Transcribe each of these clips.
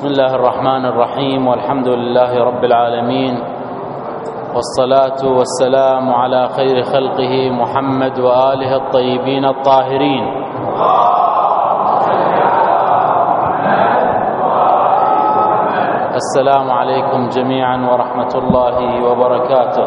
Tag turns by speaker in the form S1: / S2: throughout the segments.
S1: بسم الله الرحمن الرحيم، والحمد لله رب العالمين، والصلاة والسلام على خير خلقه محمد وآله الطيبين الطاهرين. السلام عليكم جميعا ورحمة الله وبركاته.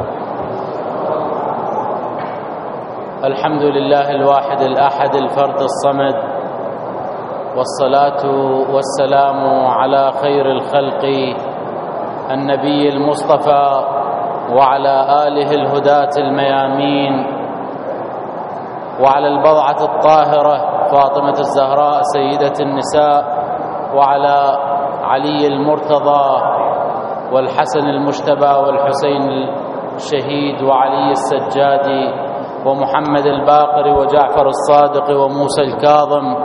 S1: الحمد لله الواحد الأحد الفرد الصمد، والصلاة والسلام على خير الخلق النبي المصطفى وعلى آله الهداة الميامين، وعلى البضعة الطاهرة فاطمة الزهراء سيدة النساء، وعلى علي المرتضى والحسن المجتبى والحسين الشهيد وعلي السجادي ومحمد الباقر وجعفر الصادق وموسى الكاظم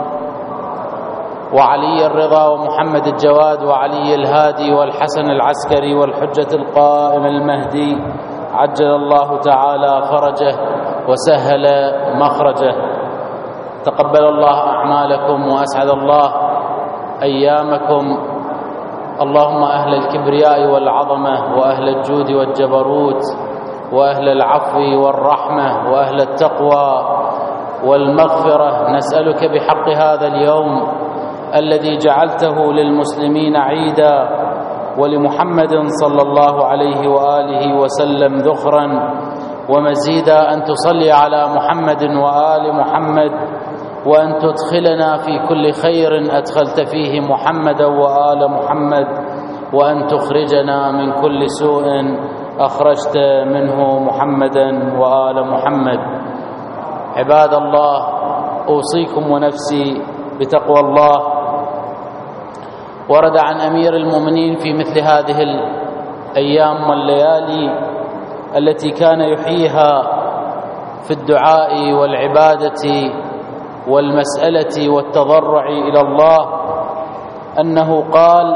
S1: وعلي الرضا ومحمد الجواد وعلي الهادي والحسن العسكري والحجة القائم المهدي، عجل الله تعالى فرجه وسهل مخرجه. تقبل الله أعمالكم وأسعد الله أيامكم. اللهم أهل الكبرياء والعظمة وأهل الجود والجبروت وأهل العفو والرحمة وأهل التقوى والمغفرة، نسألك بحق هذا اليوم الذي جعلته للمسلمين عيدا ولمحمد صلى الله عليه وآله وسلم ذخرا ومزيدا، أن تصلي على محمد وآل محمد، وأن تدخلنا في كل خير أدخلت فيه محمدا وآل محمد، وأن تخرجنا من كل سوء أخرجت منه محمدا وآل محمد. عباد الله، أوصيكم ونفسي بتقوى الله. ورد عن أمير المؤمنين في مثل هذه الأيام والليالي التي كان يحييها في الدعاء والعبادة والمسألة والتضرع إلى الله، أنه قال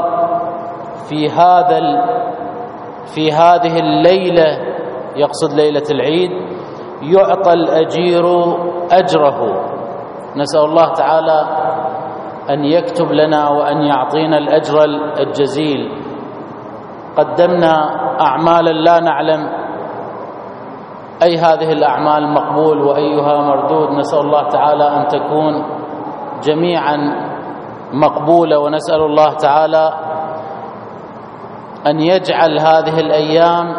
S1: في هذه الليلة، يقصد ليلة العيد، يعطى الأجير أجره. نسأل الله تعالى أن يكتب لنا وأن يعطينا الأجر الجزيل. قدمنا أعمالا لا نعلم أي هذه الأعمال مقبول وأيها مردود، نسأل الله تعالى أن تكون جميعا مقبولة، ونسأل الله تعالى أن يجعل هذه الأيام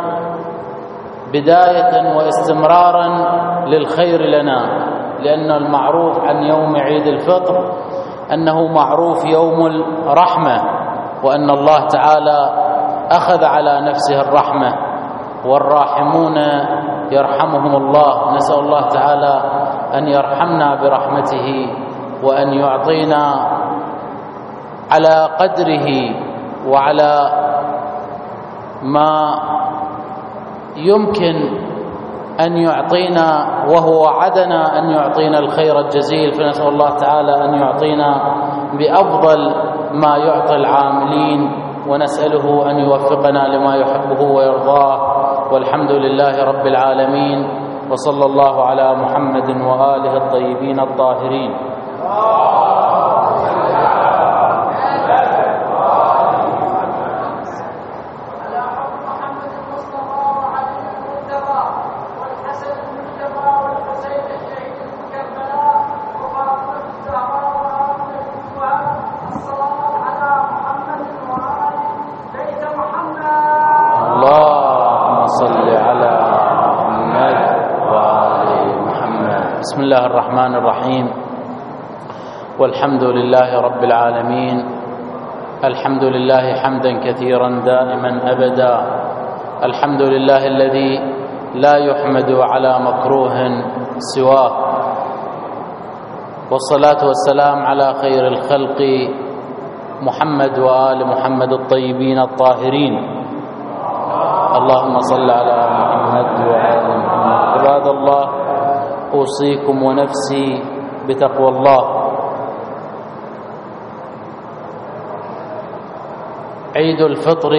S1: بداية واستمرارا للخير لنا، لأن المعروف عن يوم عيد الفطر أنه معروف يوم الرحمة، وأن الله تعالى أخذ على نفسه الرحمة، والراحمون يرحمهم الله. نسأل الله تعالى أن يرحمنا برحمته، وأن يعطينا على قدره وعلى ما يمكن أن يعطينا، وهو وعدنا أن يعطينا الخير الجزيل، فنسأل الله تعالى أن يعطينا بأفضل ما يعطي العاملين، ونسأله أن يوفقنا لما يحبه ويرضاه. والحمد لله رب العالمين، وصلى الله على محمد وآله الطيبين الطاهرين. بسم الله الرحمن الرحيم، والحمد لله رب العالمين. الحمد لله حمدا كثيرا دائما أبدا. الحمد لله الذي لا يحمد على مكروه سواه، والصلاة والسلام على خير الخلق محمد وآل محمد الطيبين الطاهرين. اللهم صل على محمد وآل محمد. عباد الله، أوصيكم ونفسي بتقوى الله. عيد الفطر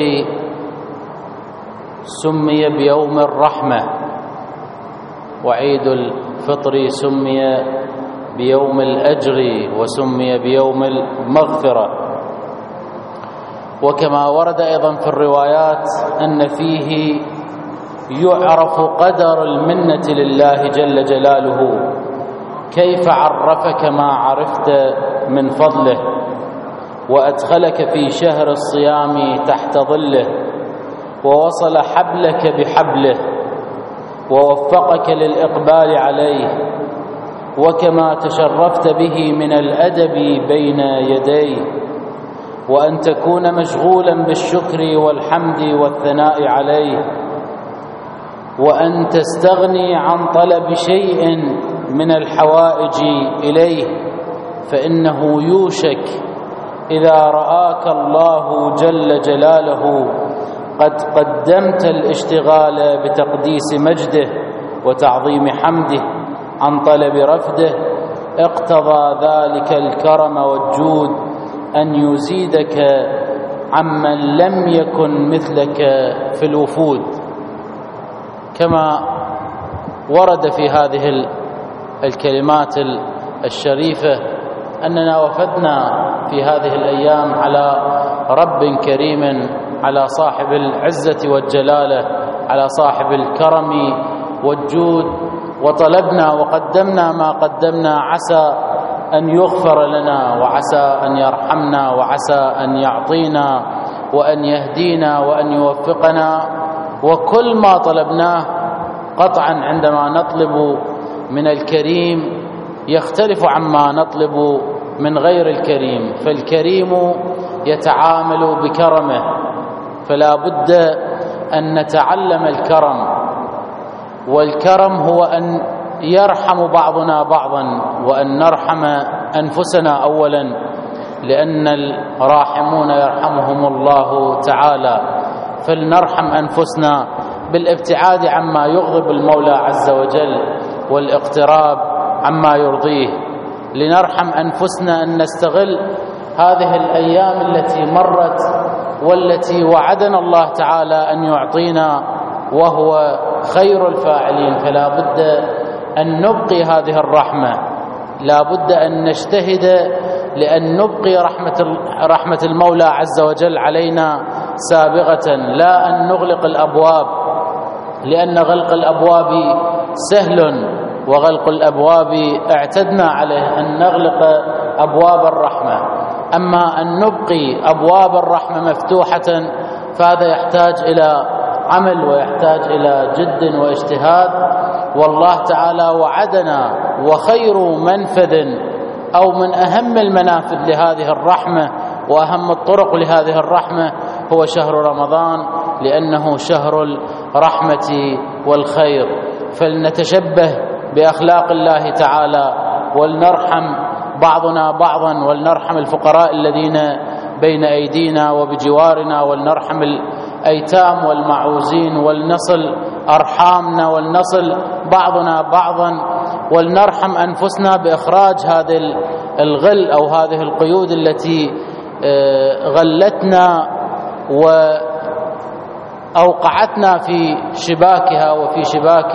S1: سمي بيوم الرحمة، وعيد الفطر سمي بيوم الأجر وسمي بيوم المغفرة. وكما ورد أيضا في الروايات أن فيه يعرف قدر المنة لله جل جلاله، كيف عرفك ما عرفت من فضله، وأدخلك في شهر الصيام تحت ظله، ووصل حبلك بحبله، ووفقك للإقبال عليه، وكما تشرفت به من الأدب بين يديه، وأن تكون مشغولا بالشكر والحمد والثناء عليه، وأن تستغني عن طلب شيء من الحوائج إليه، فإنه يوشك إذا رآك الله جل جلاله قد قدمت الاشتغال بتقديس مجده وتعظيم حمده عن طلب رفده، اقتضى ذلك الكرم والجود أن يزيدك عمن لم يكن مثلك في الوفود. كما ورد في هذه الكلمات الشريفة أننا وفدنا في هذه الأيام على رب كريم، على صاحب العزة والجلالة، على صاحب الكرم والجود، وطلبنا وقدمنا ما قدمنا، عسى أن يغفر لنا، وعسى أن يرحمنا، وعسى أن يعطينا وأن يهدينا وأن يوفقنا. وكل ما طلبناه قطعا عندما نطلب من الكريم يختلف عما نطلب من غير الكريم، فالكريم يتعامل بكرمه، فلا بد أن نتعلم الكرم. والكرم هو أن يرحم بعضنا بعضا، وأن نرحم أنفسنا أولا، لأن الراحمون يرحمهم الله تعالى، فلنرحم أنفسنا بالابتعاد عما يغضب المولى عز وجل والاقتراب عما يرضيه. لنرحم أنفسنا أن نستغل هذه الأيام التي مرت والتي وعدنا الله تعالى أن يعطينا وهو خير الفاعلين، فلا بد أن نبقي هذه الرحمة، لا بد أن نجتهد لأن نبقي رحمة المولى عز وجل علينا سابغة، لا أن نغلق الأبواب، لأن غلق الأبواب سهل، وغلق الأبواب اعتدنا عليه أن نغلق أبواب الرحمة. أما أن نبقي أبواب الرحمة مفتوحة فهذا يحتاج إلى عمل ويحتاج إلى جد واجتهاد. والله تعالى وعدنا، وخير منفذ أو من أهم المنافذ لهذه الرحمة وأهم الطرق لهذه الرحمة هو شهر رمضان، لأنه شهر الرحمة والخير. فلنتشبه بأخلاق الله تعالى، ولنرحم بعضنا بعضا، ولنرحم الفقراء الذين بين أيدينا وبجوارنا، ولنرحم الأيتام والمعوزين، ولنصل أرحامنا، ولنصل بعضنا بعضا، ولنرحم أنفسنا بإخراج هذا الغل أو هذه القيود التي غلتنا وأوقعتنا في شباكها وفي شباك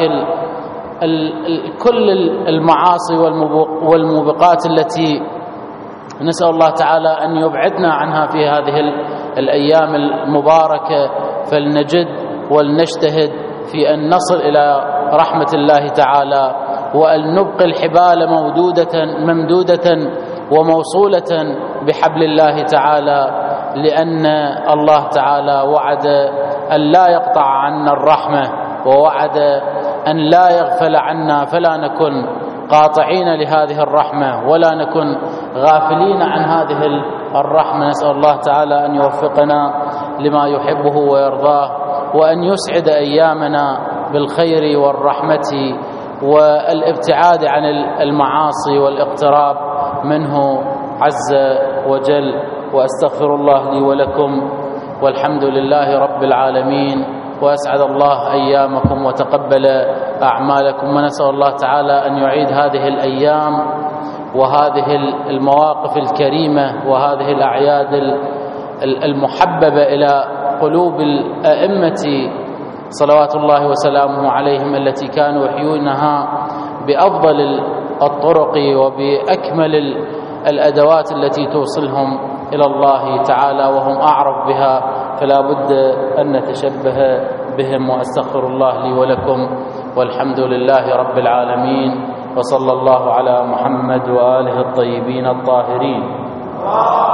S1: كل المعاصي والموبقات التي نسأل الله تعالى أن يبعدنا عنها في هذه الأيام المباركة. فلنجد ولنجتهد في أن نصل إلى رحمة الله تعالى، وأن نبقي الحبال ممدودة وموصولة بحبل الله تعالى، لأن الله تعالى وعد أن لا يقطع عنا الرحمة، ووعد أن لا يغفل عنا، فلا نكن قاطعين لهذه الرحمة ولا نكن غافلين عن هذه الرحمة. نسأل الله تعالى أن يوفقنا لما يحبه ويرضاه، وأن يسعد أيامنا بالخير والرحمة والابتعاد عن المعاصي والاقتراب منه عز وجل. وأستغفر الله لي ولكم، والحمد لله رب العالمين، وأسعد الله أيامكم وتقبل أعمالكم. ونسأل الله تعالى أن يعيد هذه الأيام وهذه المواقف الكريمة وهذه الأعياد المحببة إلى قلوب الأئمة صلوات الله وسلامه عليهم، التي كانوا يحيونها بأفضل الطرق وبأكمل الأدوات التي توصلهم إلى الله تعالى وهم أعرف بها، فلا بد أن نتشبه بهم. وأستغفر الله لي ولكم، والحمد لله رب العالمين، وصلى الله على محمد وآله الطيبين الطاهرين.